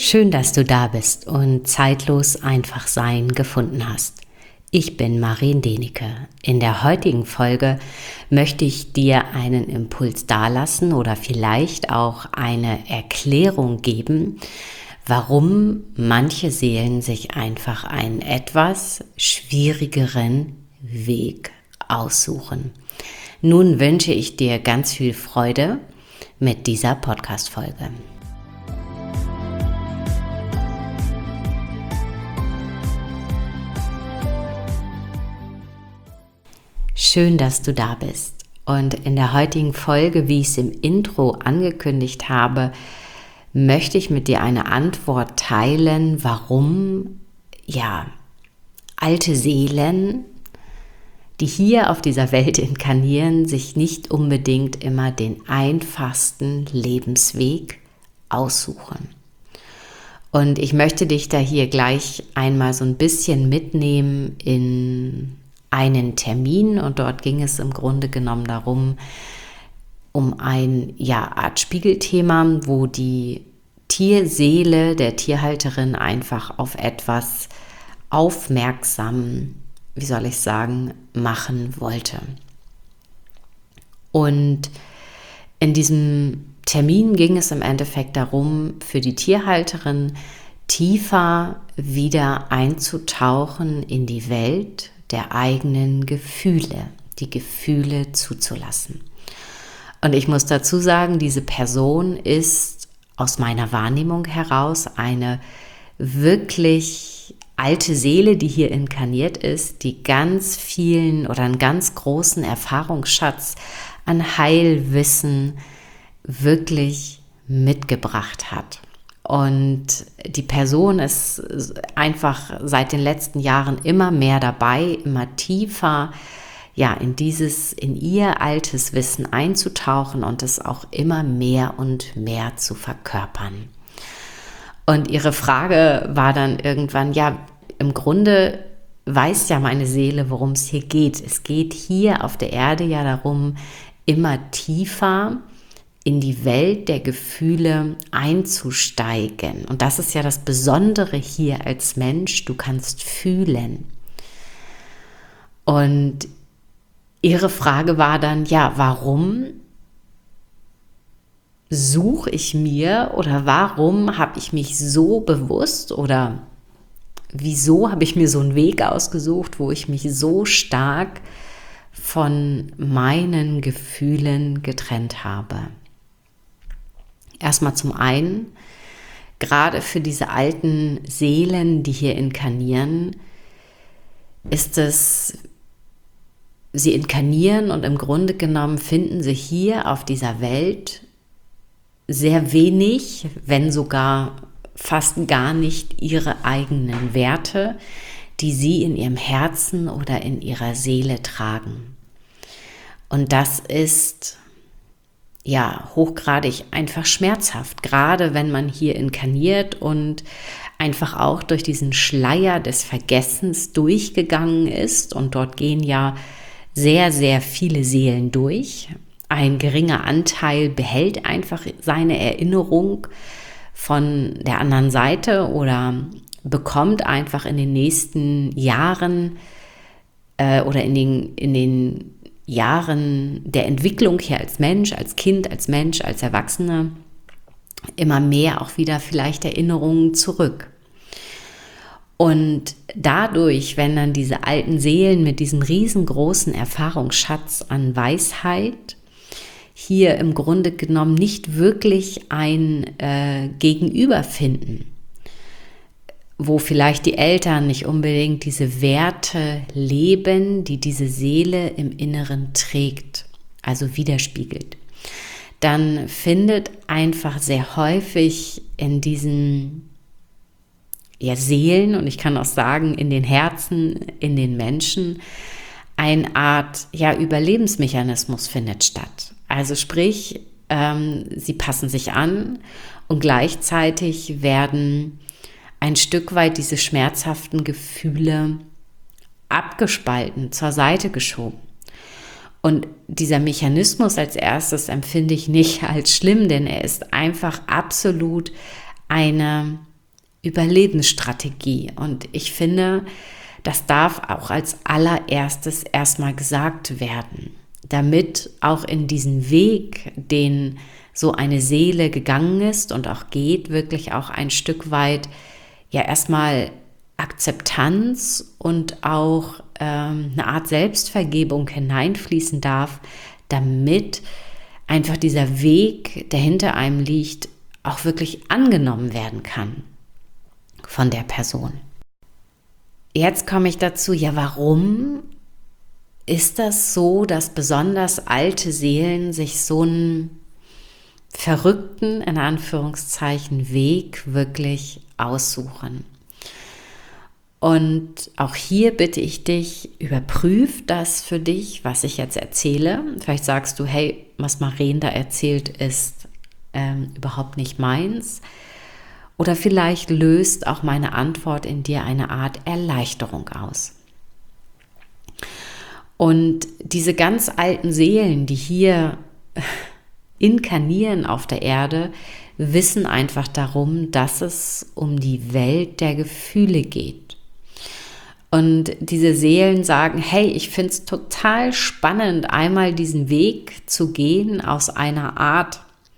Schön, dass du da bist und zeitlos einfach sein gefunden hast. Ich bin Marien Denike. In der heutigen Folge möchte ich dir einen Impuls dalassen oder vielleicht auch eine Erklärung geben, warum manche Seelen sich einfach einen etwas schwierigeren Weg aussuchen. Nun wünsche ich dir ganz viel Freude mit dieser Podcast-Folge. Schön, dass du da bist. Und in der heutigen Folge, wie ich es im Intro angekündigt habe, möchte ich mit dir eine Antwort teilen, warum alte Seelen, die hier auf dieser Welt inkarnieren, sich nicht unbedingt immer den einfachsten Lebensweg aussuchen. Und ich möchte dich da hier gleich einmal so ein bisschen mitnehmen in einen Termin, und dort ging es im Grunde genommen darum, um ein Art Spiegelthema, wo die Tierseele der Tierhalterin einfach auf etwas aufmerksam, machen wollte. Und in diesem Termin ging es im Endeffekt darum, für die Tierhalterin tiefer wieder einzutauchen in die Welt der eigenen Gefühle, die Gefühle zuzulassen. Und ich muss dazu sagen, diese Person ist aus meiner Wahrnehmung heraus eine wirklich alte Seele, die hier inkarniert ist, die ganz vielen oder einen ganz großen Erfahrungsschatz an Heilwissen wirklich mitgebracht hat. Und die Person ist einfach seit den letzten Jahren immer mehr dabei, immer tiefer in ihr altes Wissen einzutauchen und es auch immer mehr und mehr zu verkörpern. Und ihre Frage war dann irgendwann, im Grunde weiß ja meine Seele, worum es hier geht. Es geht hier auf der Erde ja darum, immer tiefer in die Welt der Gefühle einzusteigen. Und das ist ja das Besondere hier als Mensch, du kannst fühlen. Und ihre Frage war dann, warum suche ich mir oder warum habe ich mich so bewusst oder wieso habe ich mir so einen Weg ausgesucht, wo ich mich so stark von meinen Gefühlen getrennt habe. Erstmal zum einen, gerade für diese alten Seelen, die hier inkarnieren, ist es, sie inkarnieren und im Grunde genommen finden sie hier auf dieser Welt sehr wenig, wenn sogar fast gar nicht ihre eigenen Werte, die sie in ihrem Herzen oder in ihrer Seele tragen. Und das ist hochgradig einfach schmerzhaft, gerade wenn man hier inkarniert und einfach auch durch diesen Schleier des Vergessens durchgegangen ist. Und dort gehen ja sehr, sehr viele Seelen durch. Ein geringer Anteil behält einfach seine Erinnerung von der anderen Seite oder bekommt einfach in den nächsten Jahren oder in den Jahren der Entwicklung hier als Mensch, als Kind, als Mensch, als Erwachsener immer mehr auch wieder vielleicht Erinnerungen zurück. Und dadurch, wenn dann diese alten Seelen mit diesem riesengroßen Erfahrungsschatz an Weisheit hier im Grunde genommen nicht wirklich ein Gegenüber finden, wo vielleicht die Eltern nicht unbedingt diese Werte leben, die diese Seele im Inneren trägt, also widerspiegelt, dann findet einfach sehr häufig in diesen Seelen, und ich kann auch sagen, in den Herzen, in den Menschen, eine Art Überlebensmechanismus findet statt. Also sprich, sie passen sich an und gleichzeitig werden ein Stück weit diese schmerzhaften Gefühle abgespalten, zur Seite geschoben. Und dieser Mechanismus als erstes empfinde ich nicht als schlimm, denn er ist einfach absolut eine Überlebensstrategie. Und ich finde, das darf auch als allererstes erstmal gesagt werden, damit auch in diesen Weg, den so eine Seele gegangen ist und auch geht, wirklich auch ein Stück weit ja erstmal Akzeptanz und auch eine Art Selbstvergebung hineinfließen darf, damit einfach dieser Weg, der hinter einem liegt, auch wirklich angenommen werden kann von der Person. Jetzt komme ich dazu, ja, warum ist das so, dass besonders alte Seelen sich so einen verrückten, in Anführungszeichen, Weg wirklich aussuchen? Und auch hier bitte ich dich, überprüf das für dich, was ich jetzt erzähle. Vielleicht sagst du, hey, was Maren da erzählt, ist überhaupt nicht meins. Oder vielleicht löst auch meine Antwort in dir eine Art Erleichterung aus. Und diese ganz alten Seelen, die hier inkarnieren auf der Erde, wissen einfach darum, dass es um die Welt der Gefühle geht. Und diese Seelen sagen, hey, ich finde es total spannend, einmal diesen Weg zu gehen aus einer Art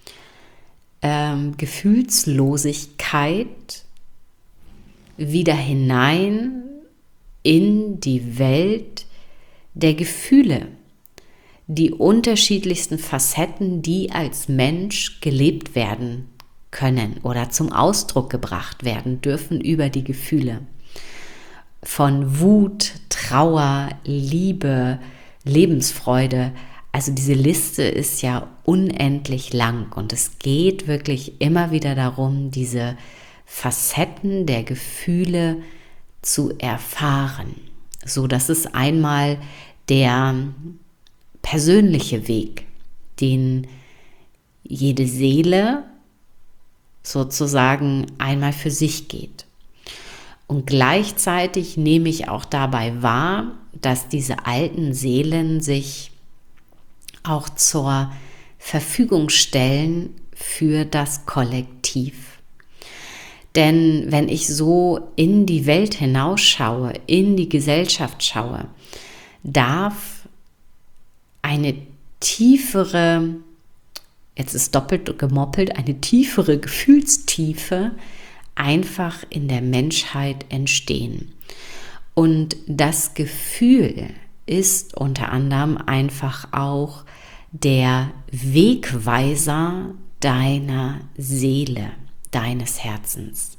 Gefühlslosigkeit wieder hinein in die Welt der Gefühle, die unterschiedlichsten Facetten, die als Mensch gelebt werden können oder zum Ausdruck gebracht werden dürfen über die Gefühle. Von Wut, Trauer, Liebe, Lebensfreude. Also diese Liste ist ja unendlich lang und es geht wirklich immer wieder darum, diese Facetten der Gefühle zu erfahren. So, das ist einmal der persönliche Weg, den jede Seele sozusagen einmal für sich geht. Und gleichzeitig nehme ich auch dabei wahr, dass diese alten Seelen sich auch zur Verfügung stellen für das Kollektiv. Denn wenn ich so in die Welt hinausschaue, in die Gesellschaft schaue, darf eine tiefere, jetzt ist doppelt gemoppelt, eine tiefere Gefühlstiefe einfach in der Menschheit entstehen. Und das Gefühl ist unter anderem einfach auch der Wegweiser deiner Seele, deines Herzens.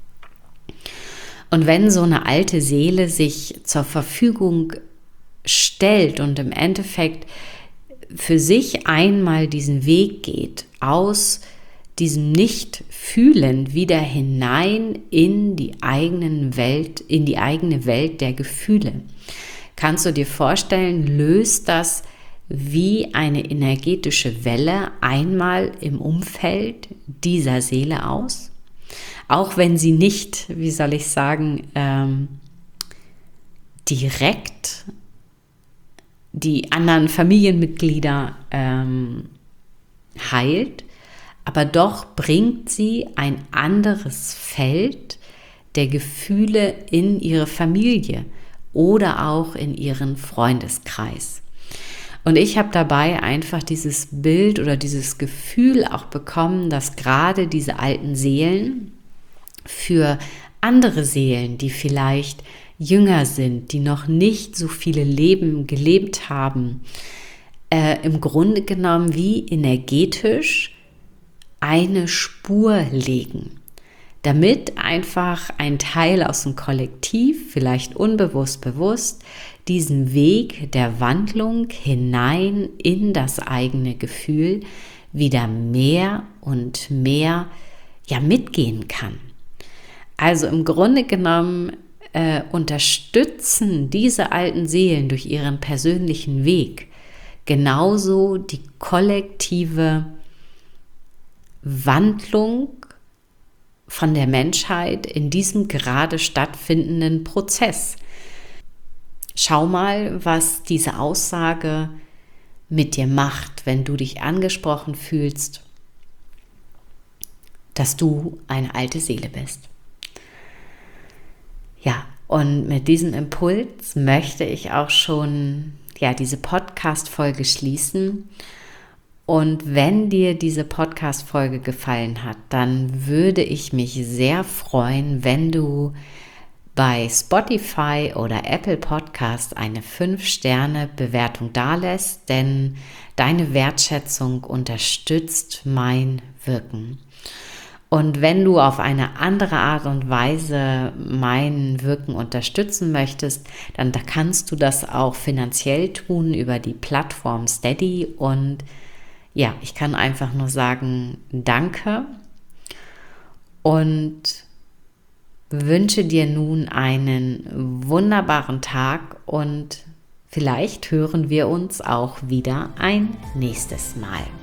Und wenn so eine alte Seele sich zur Verfügung stellt und im Endeffekt für sich einmal diesen Weg geht, aus diesem Nicht-Fühlen wieder hinein in die eigene Welt der Gefühle, kannst du dir vorstellen, löst das wie eine energetische Welle einmal im Umfeld dieser Seele aus? Auch wenn sie nicht, wie soll ich sagen, direkt die anderen Familienmitglieder heilt, aber doch bringt sie ein anderes Feld der Gefühle in ihre Familie oder auch in ihren Freundeskreis. Und ich habe dabei einfach dieses Bild oder dieses Gefühl auch bekommen, dass gerade diese alten Seelen für andere Seelen, die vielleicht jünger sind, die noch nicht so viele Leben gelebt haben, im Grunde genommen wie energetisch eine Spur legen, damit einfach ein Teil aus dem Kollektiv, vielleicht unbewusst, bewusst, diesen Weg der Wandlung hinein in das eigene Gefühl wieder mehr und mehr mitgehen kann. Also im Grunde genommen unterstützen diese alten Seelen durch ihren persönlichen Weg genauso die kollektive Wandlung von der Menschheit in diesem gerade stattfindenden Prozess. Schau mal, was diese Aussage mit dir macht, wenn du dich angesprochen fühlst, dass du eine alte Seele bist. Ja, und mit diesem Impuls möchte ich auch schon diese Podcast-Folge schließen. Und wenn dir diese Podcast-Folge gefallen hat, dann würde ich mich sehr freuen, wenn du bei Spotify oder Apple Podcast eine 5-Sterne-Bewertung dalässt, denn deine Wertschätzung unterstützt mein Wirken. Und wenn du auf eine andere Art und Weise mein Wirken unterstützen möchtest, dann kannst du das auch finanziell tun über die Plattform Steady. Und ja, ich kann einfach nur sagen, danke und wünsche dir nun einen wunderbaren Tag und vielleicht hören wir uns auch wieder ein nächstes Mal.